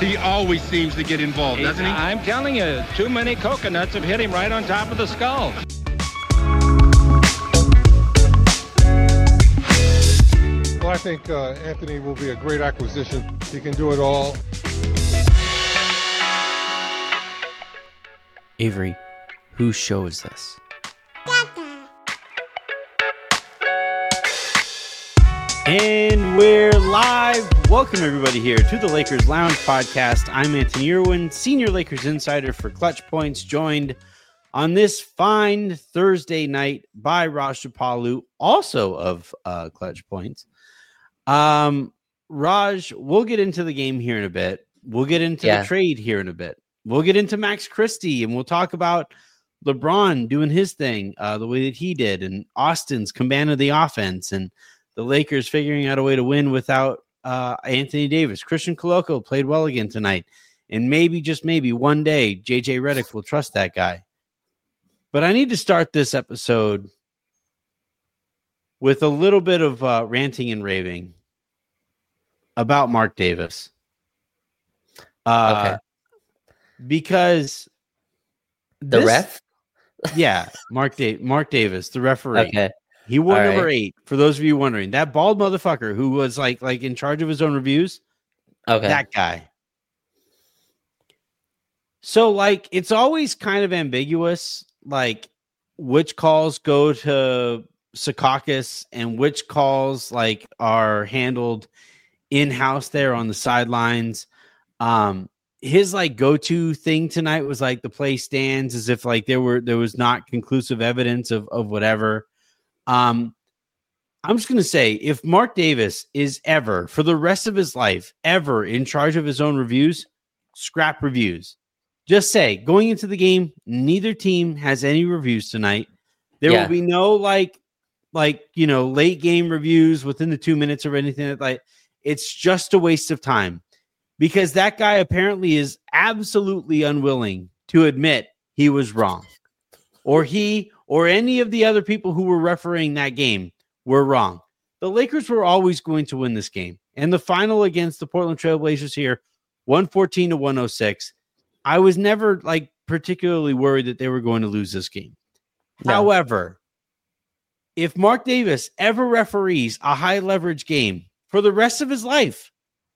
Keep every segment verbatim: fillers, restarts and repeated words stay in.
He always seems to get involved, doesn't he? I'm telling you, too many coconuts have hit him right on top of the skull. Well, I think uh, Anthony will be a great acquisition. He can do it all. Avery, whose show is this? And we're live. Welcome everybody here to the Lakers Lounge podcast. I'm Anthony Irwin, senior Lakers insider for Clutch Points, joined on this fine Thursday night by Raj Chapalu, also of uh, Clutch Points. Um, Raj, we'll get into the game here in a bit. We'll get into yeah. the trade here in a bit. We'll get into Max Christie, and we'll talk about LeBron doing his thing uh, the way that he did, and Austin's command of the offense, and the Lakers figuring out a way to win without uh, Anthony Davis. Christian Koloko played well again tonight. And maybe, just maybe, one day, J J Redick will trust that guy. But I need to start this episode with a little bit of uh, ranting and raving about Mark Davis. Uh, okay. Because... The this, ref? Yeah, Mark, da- Mark Davis, the referee. Okay. He wore All number right. eight, for those of you wondering. That bald motherfucker who was like like in charge of his own reviews. Okay. That guy. So, like, it's always kind of ambiguous, like, which calls go to Secaucus and which calls, like, are handled in-house there on the sidelines. Um, his, like, go-to thing tonight was, like, the play stands as if, like, there were there was not conclusive evidence of of whatever. Um, I'm just going to say, if Mark Davis is ever, for the rest of his life, ever in charge of his own reviews, scrap reviews. Just say, going into the game, neither team has any reviews tonight. There Yeah. will be no, like, like, you know, late game reviews within the two minutes or anything like. It's just a waste of time because that guy apparently is absolutely unwilling to admit he was wrong, or he or any of the other people who were refereeing that game were wrong. The Lakers were always going to win this game. And the final against the Portland Trailblazers here, one fourteen to one oh six. I was never like particularly worried that they were going to lose this game. No. However, if Mark Davis ever referees a high leverage game for the rest of his life,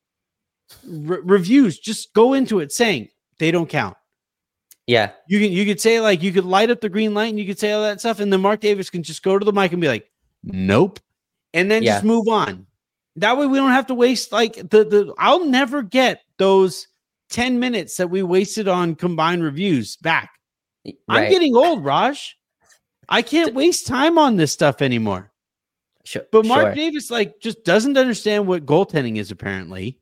re- reviews just go into it saying they don't count. Yeah. You can you could say, like, you could light up the green light and you could say all that stuff, and then Mark Davis can just go to the mic and be like, nope, and then yeah. just move on. That way we don't have to waste like the the I'll never get those ten minutes that we wasted on combined reviews back. Right. I'm getting old, Raj. I can't waste time on this stuff anymore. Sure. But Mark sure. Davis, like, just doesn't understand what goaltending is, apparently.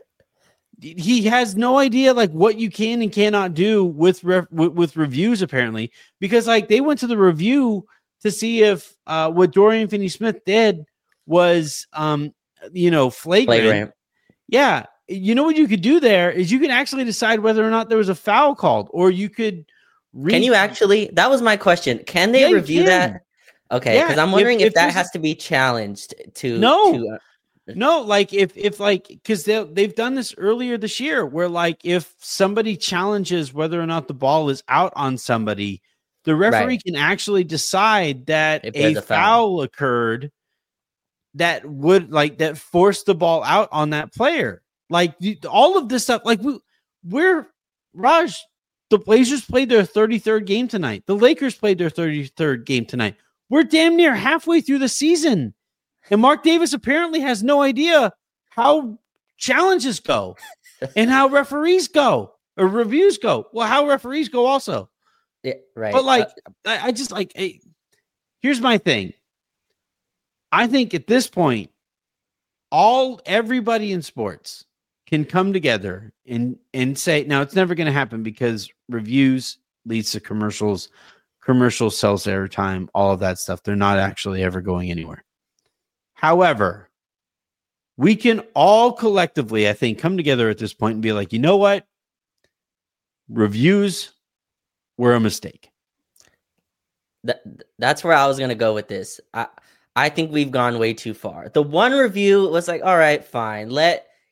He has no idea, like, what you can and cannot do with, ref- with with reviews, apparently, because, like, they went to the review to see if uh, what Dorian Finney-Smith did was, um, you know, flagrant. flagrant. Yeah. You know what you could do there is you can actually decide whether or not there was a foul called, or you could read. Can you actually? That was my question. Can they Yeah, you review can. that? Okay, because Yeah, I'm wondering if- if, if that there's a- has to be challenged to. No. to, uh, No, like if if like because they they've done this earlier this year, where like if somebody challenges whether or not the ball is out on somebody, the referee Right. can actually decide that If a there's a foul. foul. occurred that would like that forced the ball out on that player. Like you, all of this stuff, like we we're Raj. The Blazers played their thirty-third game tonight. The Lakers played their thirty-third game tonight. We're damn near halfway through the season. And Mark Davis apparently has no idea how challenges go and how referees go or reviews go. Well, how referees go also. yeah, right. But like, Uh, I, I just like, hey, here's my thing. I think at this point, all everybody in sports can come together and, and say, now it's never going to happen because reviews leads to commercials, commercial sells airtime, all of that stuff. They're not actually ever going anywhere. However, we can all collectively, I think, come together at this point and be like, you know what? Reviews were a mistake. That, that's where I was gonna go with this. I I think we've gone way too far. The one review was like, all right, fine. Let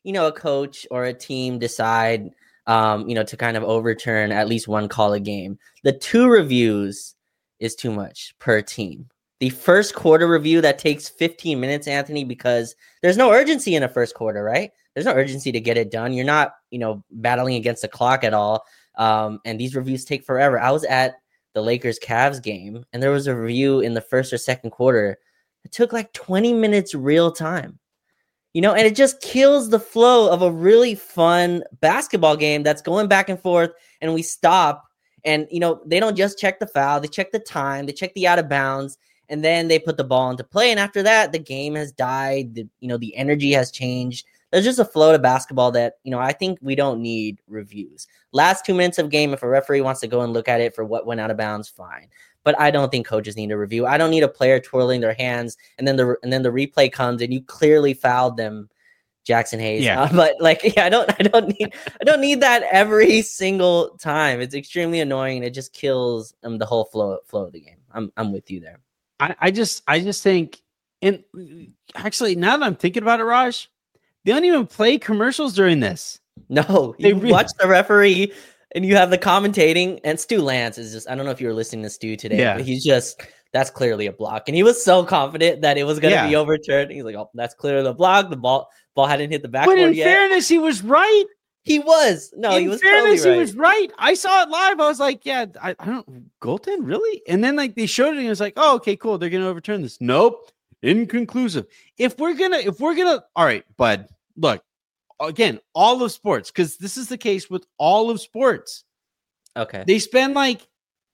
you know, a coach or a team decide, um, you know, to kind of overturn at least one call a game. The two reviews is too much per team. The first quarter review that takes fifteen minutes, Anthony, because there's no urgency in a first quarter, right? There's no urgency to get it done. You're not, you know, battling against the clock at all. Um, and these reviews take forever. I was at the Lakers Cavs game, and there was a review in the first or second quarter. It took like twenty minutes real time, you know, and it just kills the flow of a really fun basketball game that's going back and forth, and we stop. And, you know, they don't just check the foul. They check the time. They check the out of bounds. And then they put the ball into play. And after that, the game has died. The, you know, the energy has changed. There's just a flow to basketball that, you know, I think we don't need reviews. Last two minutes of game, if a referee wants to go and look at it for what went out of bounds, fine. But I don't think coaches need a review. I don't need a player twirling their hands and then the and then the replay comes and you clearly fouled them, Jackson Hayes. Yeah. Uh, but like, yeah, I don't, I don't need, I don't need that every single time. It's extremely annoying. And it just kills um, the whole flow flow of the game. I'm, I'm with you there. I, I just, I just think, and actually, now that I'm thinking about it, Raj, they don't even play commercials during this. No, They you really- watch the referee and you have the commentating, and Stu Lance is just, I don't know if you were listening to Stu today, Yeah. but he's just, that's clearly a block. And he was so confident that it was going to Yeah. be overturned. He's like, oh, that's clearly the block. The ball, ball hadn't hit the But backboard in yet. fairness, he was right. He was. No, in he was fairness, totally right. he was right. I saw it live. I was like, yeah, I, I don't goaltend really. And then like they showed it, and it was like, oh, okay, cool. They're gonna overturn this. Nope, inconclusive. If we're gonna, if we're gonna, all right, bud. Look, again, all of sports, because this is the case with all of sports. Okay. They spend like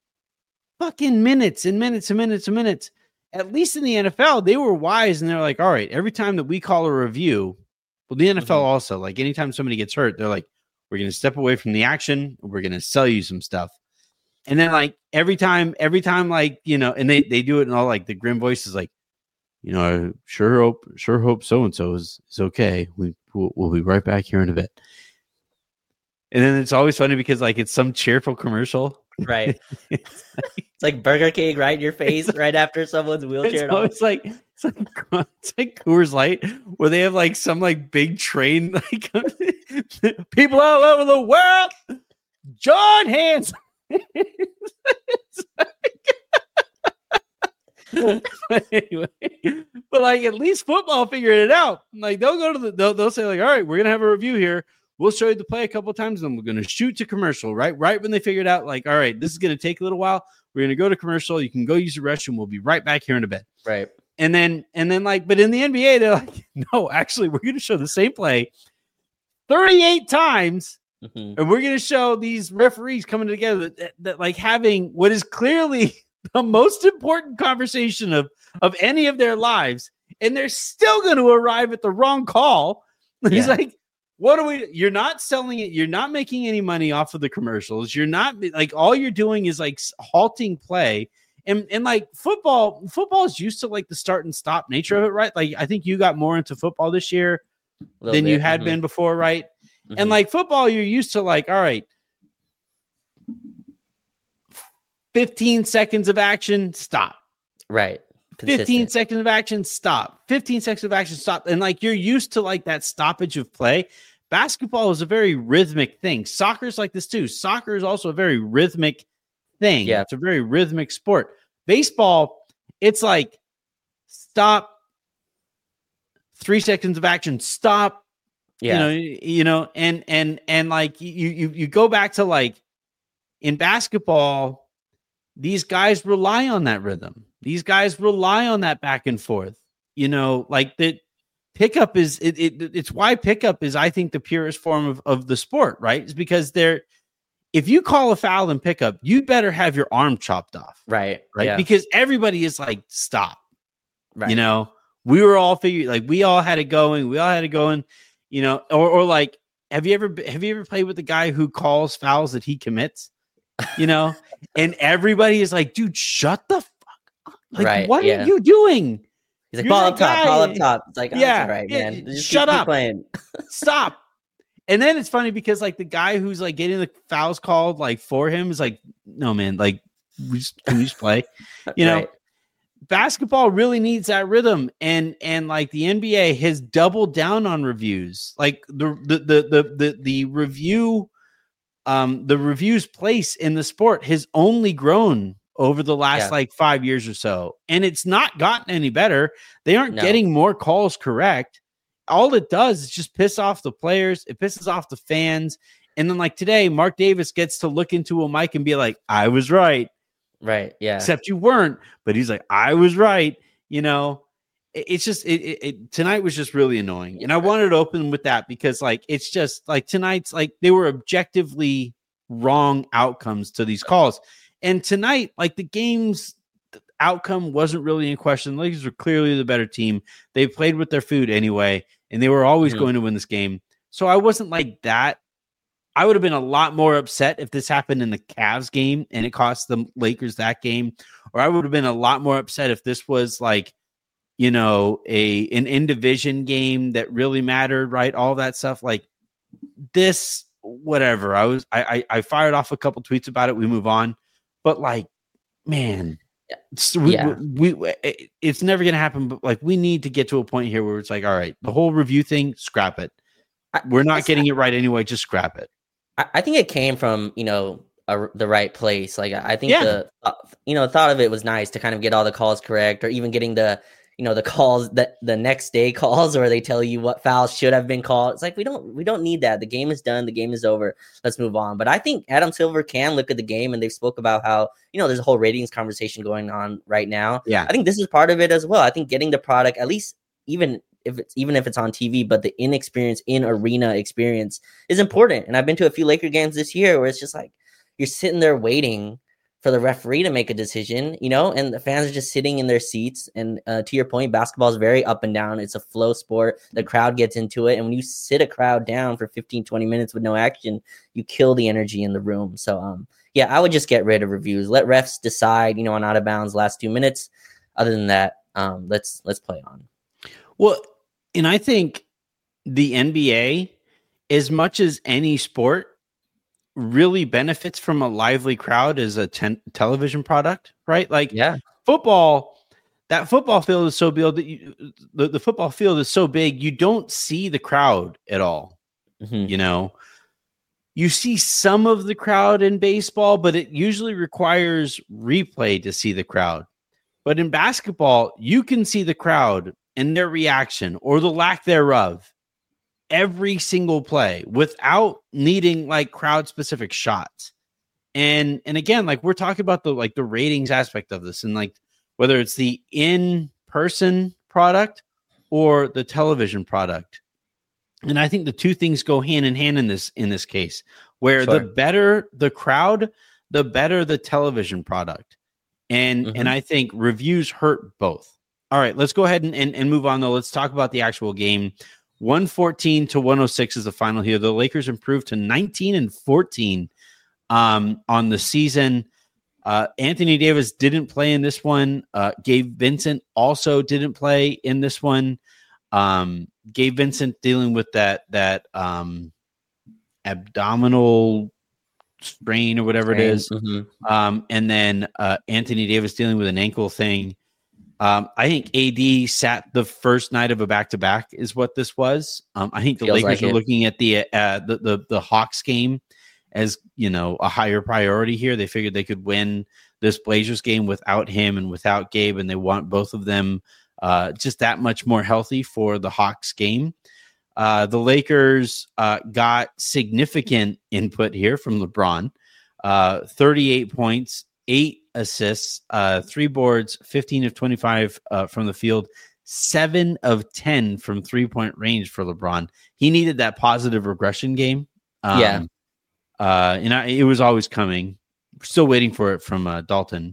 fucking minutes and minutes and minutes and minutes. At least in the N F L, they were wise and they're like, all right, every time that we call a review, well, the N F L Mhm. also, like anytime somebody gets hurt, they're like, we're going to step away from the action. We're going to sell you some stuff. And then like every time, every time, like, you know, and they, they do it in all like the grim voices, like, you know, I sure hope, sure hope so-and-so is, is okay. We, we'll, we'll be right back here in a bit. And then it's always funny because like it's some cheerful commercial. Right. It's like Burger King right in your face right after someone's wheelchair. It's always like it's like it's like Coors Light where they have like some like big train like people all over the world. John Hands. But anyway, but like at least football figured it out. Like they'll go to the they'll, they'll say like, all right, we're gonna have a review here. We'll show you the play a couple of times, and then we're going to shoot to commercial, right? Right when they figured out, like, all right, this is going to take a little while. We're going to go to commercial. You can go use the restroom. We'll be right back here in a bit. Right. And then, and then, like, but in the N B A, they're like, no, actually, we're going to show the same play thirty-eight times, Mhm. and we're going to show these referees coming together that, that, like, having what is clearly the most important conversation of of any of their lives, and they're still going to arrive at the wrong call. He's Yeah. like, what are we? You're not selling it. You're not making any money off of the commercials. You're not like all you're doing is like halting play. And and like football, football is used to like the start and stop nature of it, right? Like I think you got more into football this year Little than you bit, had mhm, been before, right? And mhm. like football, you're used to like, all right, fifteen seconds of action, stop. Right. fifteen Consistent. seconds of action, stop. fifteen seconds of action, stop. And like you're used to like that stoppage of play. Basketball is a very rhythmic thing. Soccer's like this too. Soccer is also a very rhythmic thing. Yeah. It's a very rhythmic sport. Baseball, it's like stop, three seconds of action, stop. Yeah. You know, you know, and and and like you you you go back to like in basketball, these guys rely on that rhythm. These guys rely on that back and forth. You know, like that pickup is it, it it's why pickup is, I think, the purest form of, of the sport, right? It's because they're if you call a foul in pickup, you better have your arm chopped off, Right. right? Yeah. Because everybody is like, stop. Right. You know, we were all figured like we all had it going, we all had it going, you know, or or like have you ever have you ever played with the guy who calls fouls that he commits? You know, and everybody is like, dude, shut the fuck up. Like, Right, what yeah. are you doing? He's like, You're ball that up top, ball guy. up top. It's like, oh, Yeah, yeah, right, yeah, man. Just shut keep, keep up. playing. Stop. And then it's funny because like the guy who's like getting the fouls called like for him is like, no, man, like we just, can we just play? You know, Right. basketball really needs that rhythm, and and like the N B A has doubled down on reviews. Like the the the the the, the review, um, the reviews place in the sport has only grown over the last yeah. like five years or so, and it's not gotten any better. They aren't no. getting more calls correct. All it does is just piss off the players. It pisses off the fans, and then like today, Mark Davis gets to look into a mic and be like, "I was right." Right. Yeah. Except you weren't, but he's like, I was right. You know, it, it's just, it, it, it tonight was just really annoying. And I wanted to open with that because like, it's just like tonight's like, they were objectively wrong outcomes to these calls. And tonight, like the game's outcome wasn't really in question. The Lakers were clearly the better team. They played with their food anyway, and they were always mm-hmm. going to win this game. So I wasn't like that. I would have been a lot more upset if this happened in the Cavs game and it cost the Lakers that game. Or I would have been a lot more upset if this was like, you know, a an in-division game that really mattered, right? All that stuff. Like this, whatever. I was I I, I fired off a couple tweets about it. We move on. But like, man, we, yeah. we, we it's never gonna happen. But like we need to get to a point here where it's like, all right, the whole review thing, scrap it. We're not getting it right anyway, just scrap it. I think it came from, you know, a, the right place. Like, I think yeah. the, uh, you know, thought of it was nice to kind of get all the calls correct, or even getting the, you know, the calls that the next day calls where they tell you what fouls should have been called. It's like, we don't, we don't need that. The game is done. The game is over. Let's move on. But I think Adam Silver can look at the game, and they've spoke about how, you know, there's a whole ratings conversation going on right now. Yeah. I think this is part of it as well. I think getting the product, at least even if it's even if it's on T V, but the inexperience in arena experience is important. And I've been to a few Laker games this year where it's just like you're sitting there waiting for the referee to make a decision, you know, and the fans are just sitting in their seats. And uh, to your point, basketball is very up and down. It's a flow sport. The crowd gets into it. And when you sit a crowd down for fifteen, twenty minutes with no action, you kill the energy in the room. So, um, yeah, I would just get rid of reviews. Let refs decide, you know, on out of bounds last two minutes. Other than that, um, let's let's play on. Well, and I think the N B A, as much as any sport, really benefits from a lively crowd as a ten- television product, right? Like, yeah, football, that football field is so big that you, the, the football field is so big, you don't see the crowd at all. Mm-hmm. You know, you see some of the crowd in baseball, but it usually requires replay to see the crowd. But in basketball, you can see the crowd and their reaction or the lack thereof every single play without needing like crowd specific shots. And and again, like we're talking about the like the ratings aspect of this, and like whether it's the in-person product or the television product. And I think the two things go hand in hand in this in this case, where sure. the better the crowd, the better the television product. And mm-hmm. and I think reviews hurt both. All right, let's go ahead and, and, and move on, though. Let's talk about the actual game. one fourteen to one oh six is the final here. The Lakers improved to nineteen and fourteen um, on the season. Uh, Anthony Davis didn't play in this one. Uh, Gabe Vincent also didn't play in this one. Um, Gabe Vincent dealing with that that um, abdominal strain or whatever strain. it is. Mm-hmm. Um, and then uh, Anthony Davis dealing with an ankle thing. Um, I think A D sat the first night of a back-to-back is what this was. Um, I think the Feels Lakers like are it. looking at the, uh, the the the Hawks game as, you know, a higher priority here. They figured they could win this Blazers game without him and without Gabe, and they want both of them uh, just that much more healthy for the Hawks game. Uh, the Lakers uh, got significant input here from LeBron, uh, thirty-eight points, eight assists, uh, three boards, fifteen of twenty-five uh, from the field, seven of ten from three-point range for LeBron. He needed that positive regression game. Um, yeah. Uh, and I, it was always coming. Still waiting for it from uh, Dalton.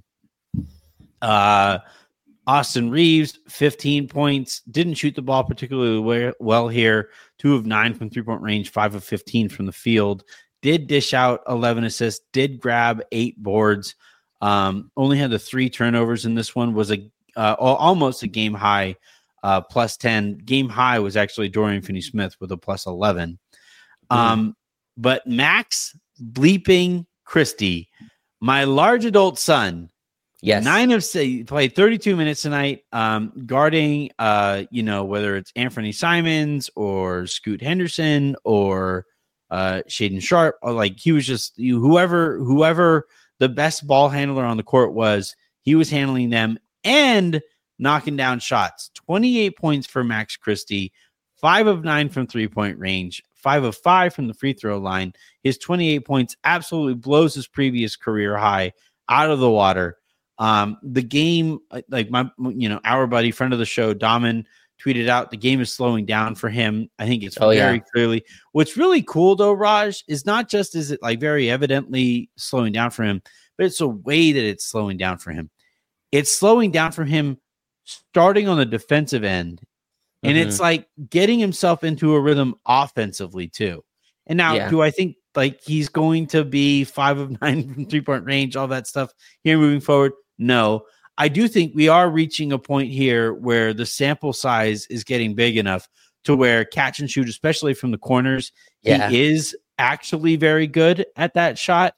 Uh, Austin Reeves, fifteen points. Didn't shoot the ball particularly well here. Two of nine from three-point range, five of fifteen from the field. Did dish out eleven assists. Did grab eight boards. Um, only had the three turnovers in this one. Was a uh, almost a game high, uh, plus ten. Game high was actually Dorian Finney-Smith with a plus eleven. Mm. Um, but Max bleeping Christie, my large adult son, Yes. Nine of say played thirty-two minutes tonight, um, guarding uh, you know, whether it's Anthony Simons or Scoot Henderson or uh Shaden Sharp, or like he was just you whoever whoever the best ball handler on the court was, he was handling them and knocking down shots. twenty-eight points for Max Christie, five of nine from three-point range, five of five from the free throw line. His twenty-eight points absolutely blows his previous career high out of the water. Um, the game, like my, you know, our buddy, friend of the show, Daman, tweeted out the game is slowing down for him. I think it's oh, very yeah. clearly. What's really cool though, Raj, is not just is it like very evidently slowing down for him, but it's a way that it's slowing down for him. It's slowing down for him starting on the defensive end. And Mm-hmm. it's like getting himself into a rhythm offensively too. And now, Yeah. do I think like he's going to be five of nine from three point range, all that stuff here moving forward? No, I do think we are reaching a point here where the sample size is getting big enough to where catch and shoot, especially from the corners, Yeah. he is actually very good at that shot.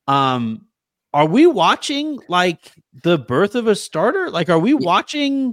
Um, are we watching like the birth of a starter? Like, are we watching?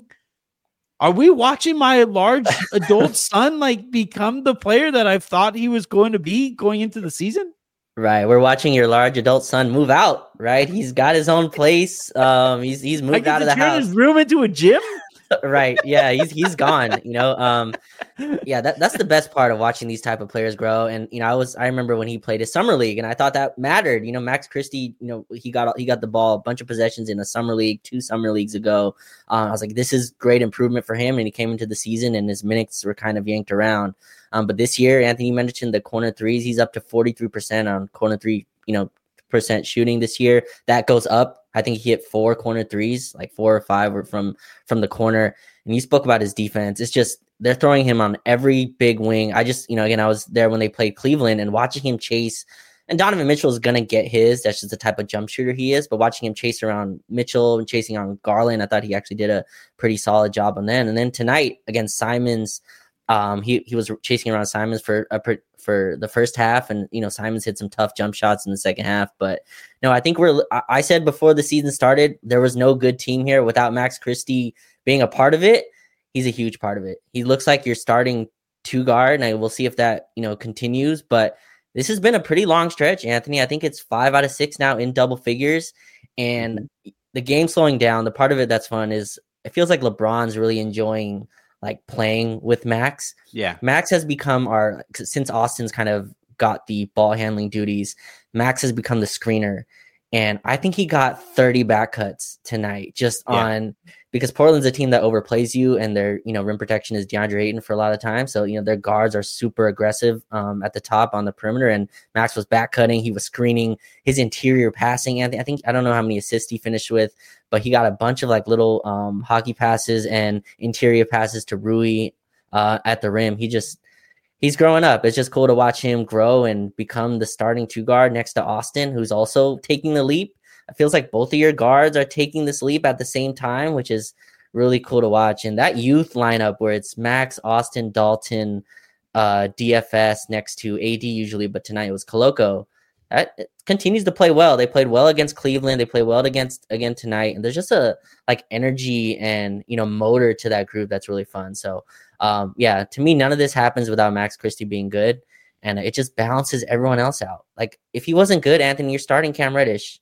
Are we watching my large adult son like become the player that I thought he was going to be going into the season? Right. We're watching your large adult son move out, right? He's got his own place. Um, he's he's I moved get out to of the turn house. his room into a gym. Right. Yeah, he's he's gone, you know. Um yeah, that, that's the best part of watching these type of players grow. And you know, I was I remember when he played a summer league and I thought that mattered. You know, Max Christie, you know, he got he got the ball a bunch of possessions in a summer league two summer leagues ago. Um, I was like, this is great improvement for him. And he came into the season and his minutes were kind of yanked around. Um, but this year, Anthony mentioned the corner threes, he's up to forty-three percent on corner three, you know, percent shooting this year. That goes up. I think he hit four corner threes, like four or five were from from the corner. And you spoke about his defense. It's just they're throwing him on every big wing. I just, you know, again, I was there when they played Cleveland and watching him chase. And Donovan Mitchell is going to get his. That's just the type of jump shooter he is. But watching him chase around Mitchell and chasing on Garland, I thought he actually did a pretty solid job on that. And then tonight against Simons, um, he he was chasing around Simons for a, for the first half, and you know Simons hit some tough jump shots in the second half. But no, I think we're. I said before the season started, there was no good team here without Max Christie being a part of it. He's a huge part of it. He looks like you're starting two guard, and we'll see if that you know continues. But this has been a pretty long stretch, Anthony. I think it's five out of six now in double figures, and the game slowing down. The part of it that's fun is it feels like LeBron's really enjoying like playing with Max. Yeah. Max has become our, since Austin's kind of got the ball handling duties, Max has become the screener. And I think he got thirty back cuts tonight just yeah. on, because Portland's a team that overplays you and their, you know, rim protection is DeAndre Ayton for a lot of time. So, you know, their guards are super aggressive um, at the top on the perimeter, and Max was back cutting. He was screening, his interior passing. And I think, I don't know how many assists he finished with, but he got a bunch of like little um, hockey passes and interior passes to Rui uh, at the rim. He just, he's growing up. It's just cool to watch him grow and become the starting two guard next to Austin, who's also taking the leap. It feels like both of your guards are taking this leap at the same time, which is really cool to watch. And that youth lineup where it's Max, Austin, Dalton, uh, D F S next to A D usually, but tonight it was Koloko. That continues to play well. They played well against Cleveland. They played well against again tonight. And there's just a like energy and, you know, motor to that group that's really fun. So, um, yeah, to me, none of this happens without Max Christie being good. And it just balances everyone else out. Like if he wasn't good, Anthony, you're starting Cam Reddish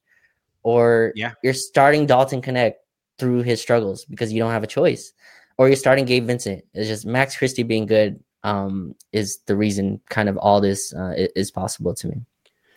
or yeah. you're starting Dalton Connect through his struggles because you don't have a choice, or you're starting Gabe Vincent. It's just Max Christie being good um, is the reason kind of all this uh, is possible to me.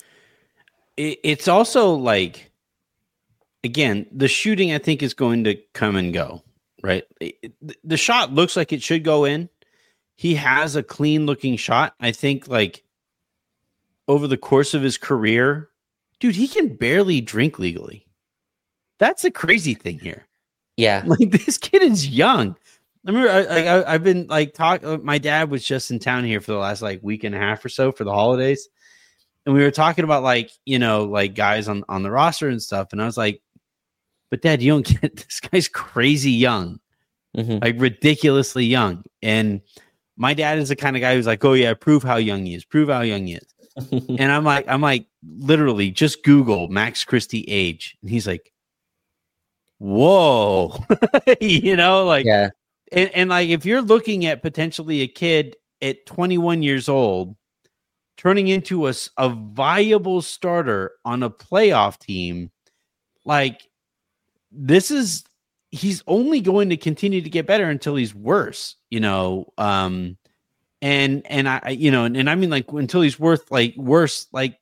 It's also like, again, the shooting I think is going to come and go, right? The shot looks like it should go in. He has a clean looking shot. I think like over the course of his career, dude, he can barely drink legally. That's a crazy thing here. Yeah. Like this kid is young. I remember I, I, I've been like talk. My dad was just in town here for the last like week and a half or so for the holidays. And we were talking about like, you know, like guys on, on the roster and stuff. And I was like, but Dad, you don't get this guy's crazy young, mm-hmm. like ridiculously young. And my dad is the kind of guy who's like, oh yeah, prove how young he is, prove how young he is. And I'm like, I'm like, literally just Google Max Christie age. And he's like, whoa, you know, like, yeah, and, and like if you're looking at potentially a kid at twenty-one years old turning into a, s- a viable starter on a playoff team, like this is he's only going to continue to get better until he's worse, you know. Um, and and I, I- you know, and, and I mean like until he's worth like worse like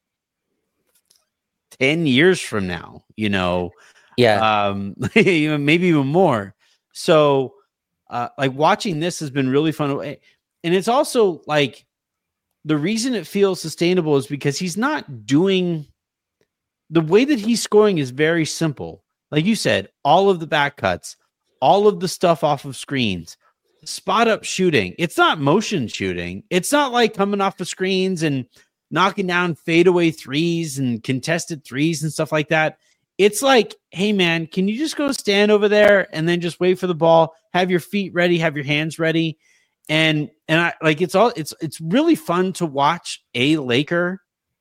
ten years from now, you know. yeah, Um, even- maybe even more. So, uh, like watching this has been really fun, and it's also like the reason it feels sustainable is because he's not doing the way that he's scoring is very simple. Like you said, all of the back cuts, all of the stuff off of screens, spot up shooting. It's not motion shooting. It's not like coming off the screens and knocking down fadeaway threes and contested threes and stuff like that. It's like, hey man, can you just go stand over there and then just wait for the ball, have your feet ready, have your hands ready. And and I like it's all it's it's really fun to watch a Laker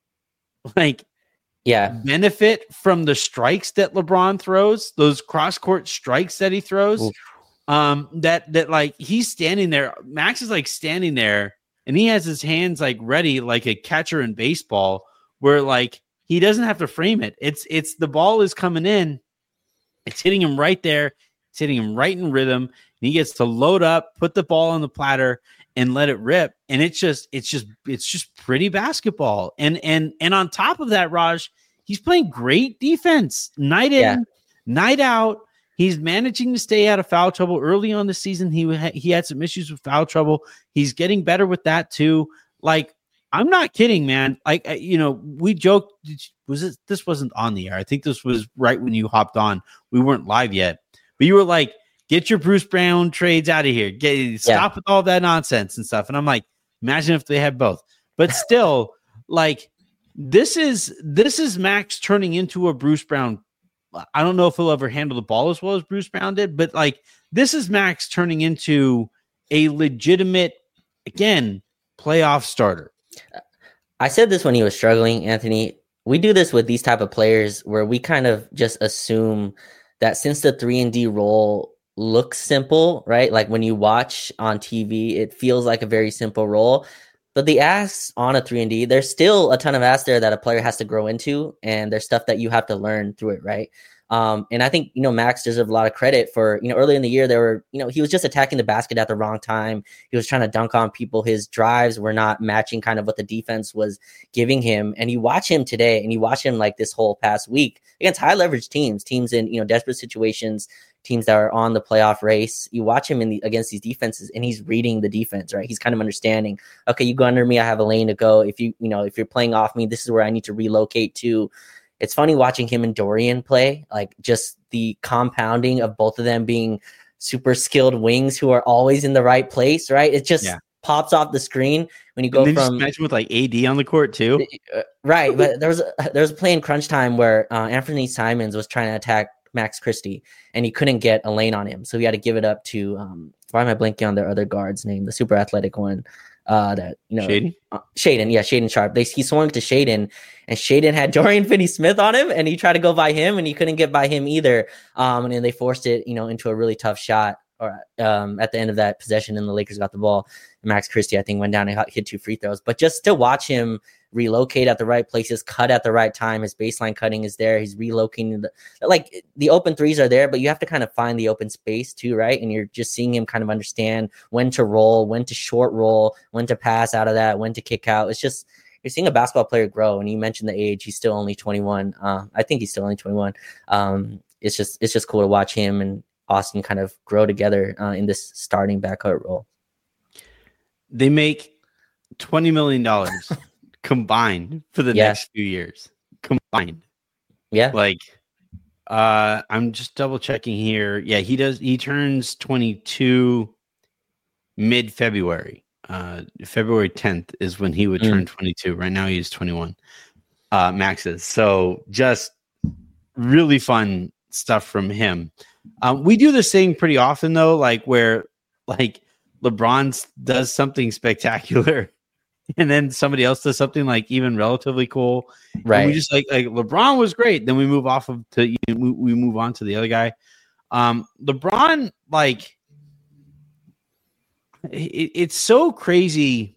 like yeah, benefit from the strikes that LeBron throws, those cross court strikes that he throws. Oof. Um, that that like he's standing there. Max is like standing there, and he has his hands like ready, like a catcher in baseball, where like he doesn't have to frame it. It's it's the ball is coming in, it's hitting him right there, it's hitting him right in rhythm, and he gets to load up, put the ball on the platter, and let it rip. And it's just it's just it's just pretty basketball. And and and on top of that, Raj, he's playing great defense night in, Yeah. night out. He's managing to stay out of foul trouble. Early on the season, he ha- he had some issues with foul trouble. He's getting better with that too. Like, I'm not kidding, man. Like, uh, you know, we joked. Was it? This wasn't on the air. I think this was right when you hopped on. We weren't live yet, but you were like, "Get your Bruce Brown trades out of here. Get stop Yeah. with all that nonsense and stuff." And I'm like, imagine if they had both. But still, like, this is this is Max turning into a Bruce Brown. I don't know if he'll ever handle the ball as well as Bruce Brown did, but like this is Max turning into a legitimate, again, playoff starter. I said this when he was struggling, Anthony. We do this with these type of players where we kind of just assume that since the three and D role looks simple, right? Like when you watch on T V, it feels like a very simple role. But the asks on a three and D, there's still a ton of asks there that a player has to grow into, and there's stuff that you have to learn through it, right? Um, and I think, you know, Max deserves a lot of credit for, you know, early in the year, there were, you know, he was just attacking the basket at the wrong time. He was trying to dunk on people. His drives were not matching kind of what the defense was giving him. And you watch him today and you watch him like this whole past week against high leverage teams, teams in, you know, desperate situations, teams that are on the playoff race. You watch him in the, against these defenses and he's reading the defense, right? He's kind of understanding, okay, you go under me, I have a lane to go. If you, you know, if you're playing off me, this is where I need to relocate to. It's funny watching him and Dorian play, like just the compounding of both of them being super skilled wings who are always in the right place, right? It just yeah. pops off the screen when you go and then from imagine with like A D on the court too. Uh, right. But there was a, there was a play in crunch time where uh, Anthony Simons was trying to attack Max Christie and he couldn't get a lane on him. So he had to give it up to, um, why am I blanking on their other guard's name? The super athletic one. Uh, that you know, Shaden, uh, Shaden, yeah, Shaden Sharp. They he swung to Shaden, and Shaden had Dorian Finney-Smith on him, and he tried to go by him, and he couldn't get by him either. Um, and then they forced it, you know, into a really tough shot. Or um, at the end of that possession, and the Lakers got the ball. And Max Christie, I think, went down and hit two free throws. But just to watch him relocate at the right places, cut at the right time, his baseline cutting is there. He's relocating the like the open threes are there, but you have to kind of find the open space too, right? And you're just seeing him kind of understand when to roll, when to short roll, when to pass out of that, when to kick out. It's just you're seeing a basketball player grow. And you mentioned the age; he's still only twenty-one. Uh, I think he's still only twenty-one. Um, it's just it's just cool to watch him and Austin kind of grow together uh, in this starting backcourt role. They make twenty million dollars combined for the yeah. next few years. Combined. Yeah. Like, uh, I'm just double checking here. Yeah, he does. He turns twenty-two mid-February. Uh, February tenth is when he would mm. turn twenty-two. Right now he's twenty-one. Uh, Max is. So just really fun stuff from him. Um, we do this thing pretty often though, like where like LeBron does something spectacular and then somebody else does something like even relatively cool. Right. And we just like, like LeBron was great. Then we move off of to, you know, we move on to the other guy. Um, LeBron, like, it, it's so crazy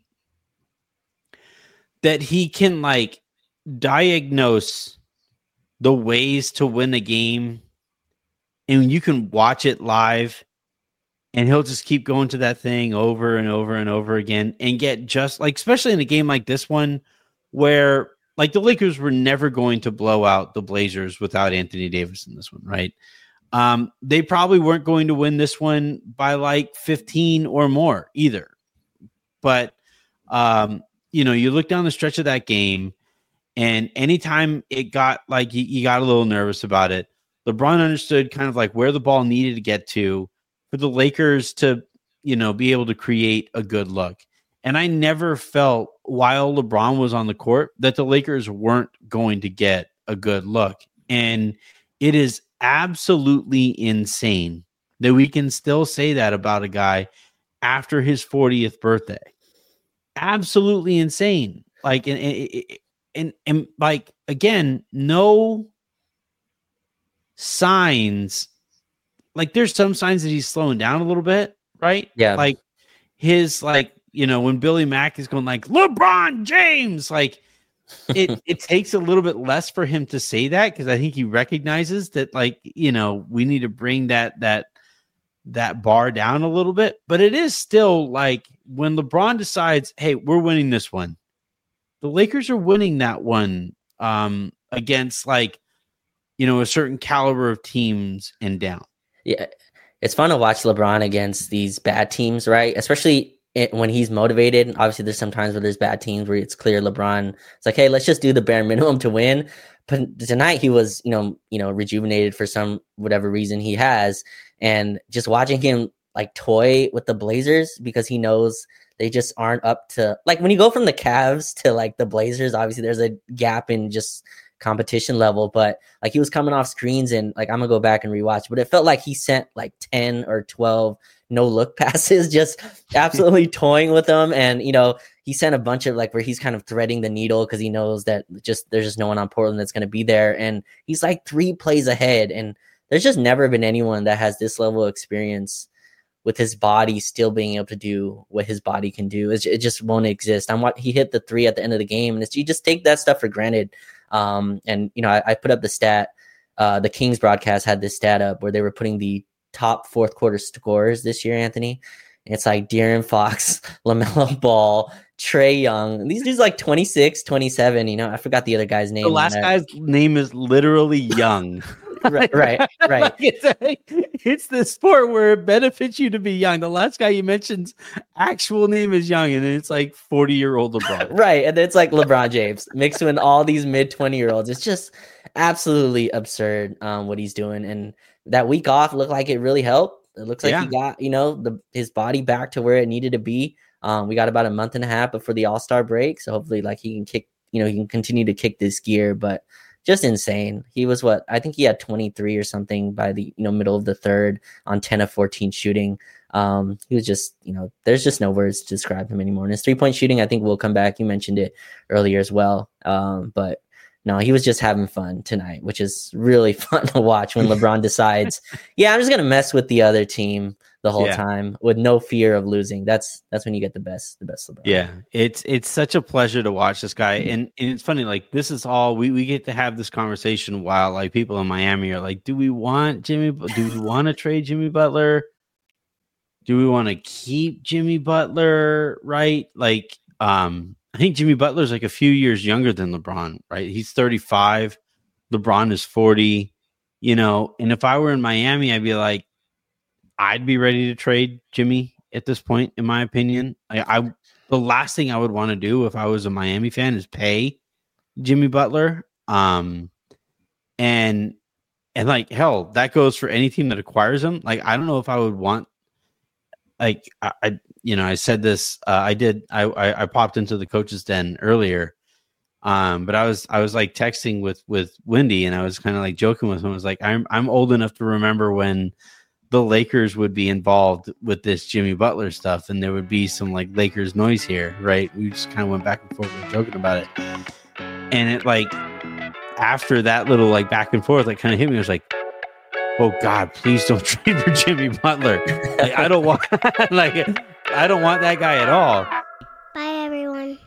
that he can like diagnose the ways to win a game, and you can watch it live, and he'll just keep going to that thing over and over and over again and get just like, especially in a game like this one, where like the Lakers were never going to blow out the Blazers without Anthony Davis in this one, right? Um, they probably weren't going to win this one by like fifteen or more either. But, um, you know, you look down the stretch of that game, and anytime it got like you, you got a little nervous about it, LeBron understood kind of like where the ball needed to get to for the Lakers to, you know, be able to create a good look. And I never felt while LeBron was on the court that the Lakers weren't going to get a good look. And it is absolutely insane that we can still say that about a guy after his fortieth birthday. Absolutely insane. Like, and, and, and, and like, again, no signs. Like, there's some signs that he's slowing down a little bit, right? Yeah. Like his, like, you know, when Billy Mack is going like LeBron James, like it, it takes a little bit less for him to say that, because I think he recognizes that, like, you know, we need to bring that that that bar down a little bit. But it is still like when LeBron decides, hey, we're winning this one, the Lakers are winning that one um, against, like, you know, a certain caliber of teams and down. Yeah, it's fun to watch LeBron against these bad teams, right? Especially it, when he's motivated. Obviously, there's some times where there's bad teams where it's clear LeBron. It's like, hey, let's just do the bare minimum to win. But tonight he was, you know, you know, rejuvenated for some whatever reason he has, and just watching him like toy with the Blazers because he knows they just aren't up to, like, when you go from the Cavs to like the Blazers, obviously there's a gap in just competition level, but like he was coming off screens, and like I'm gonna go back and rewatch, but it felt like he sent like ten or twelve no look passes, just absolutely toying with them. And you know, he sent a bunch of like where he's kind of threading the needle because he knows that just there's just no one on Portland that's going to be there, and he's like three plays ahead. And there's just never been anyone that has this level of experience with his body still being able to do what his body can do. It's, it just won't exist. I'm what he hit the three at the end of the game, and it's, you just take that stuff for granted. Um, and you know, I, I put up the stat. Uh, the Kings broadcast had this stat up where they were putting the top fourth quarter scores this year, Anthony. And it's like De'Aaron Fox, LaMelo Ball, Trae Young. These dudes like twenty-six, twenty-seven. You know, I forgot the other guy's name. The last guy's name is literally Young. right, right, right. it's, a, it's the sport where it benefits you to be young. The last guy you mentioned's actual name is Young, and it's like forty year old LeBron. Right, and it's like LeBron James mixed with all these mid twenty year olds. It's just absolutely absurd um, what he's doing. And that week off looked like it really helped. It looks like yeah. he got, you know, the his body back to where it needed to be. Um, we got about a month and a half before the All-Star break, so hopefully, like, he can kick, you know, he can continue to kick this gear. But just insane. He was what I think he had twenty-three or something by the you know middle of the third on ten of fourteen shooting. Um, he was just, you know, there's just no words to describe him anymore. And his three point shooting, I think, will come back. You mentioned it earlier as well. Um, but no, he was just having fun tonight, which is really fun to watch when LeBron decides, yeah, I'm just gonna mess with the other team the whole yeah. time with no fear of losing. That's that's when you get the best, the best LeBron. Yeah, it's it's such a pleasure to watch this guy, and, and it's funny. Like, this is all we, we get to have this conversation while like people in Miami are like, do we want Jimmy? Do we want to trade Jimmy Butler? Do we want to keep Jimmy Butler? Right? Like, um, I think Jimmy Butler's like a few years younger than LeBron. Right? He's thirty-five. LeBron is forty. You know, and if I were in Miami, I'd be like, I'd be ready to trade Jimmy at this point, in my opinion. I, I the last thing I would want to do if I was a Miami fan is pay Jimmy Butler. Um, and and like hell, that goes for any team that acquires him. Like, I don't know if I would want. Like I, I you know, I said this. Uh, I did. I, I I popped into the coach's den earlier. Um, but I was I was like texting with with Wendy, and I was kind of like joking with him. I was like, I'm I'm old enough to remember when the Lakers would be involved with this Jimmy Butler stuff, and there would be some like Lakers noise here, right? We just kind of went back and forth, we were joking about it, and it like after that little like back and forth, like kind of hit me. I was like, oh God, please don't trade for Jimmy Butler. Like, I don't want like I don't want that guy at all. Bye, everyone.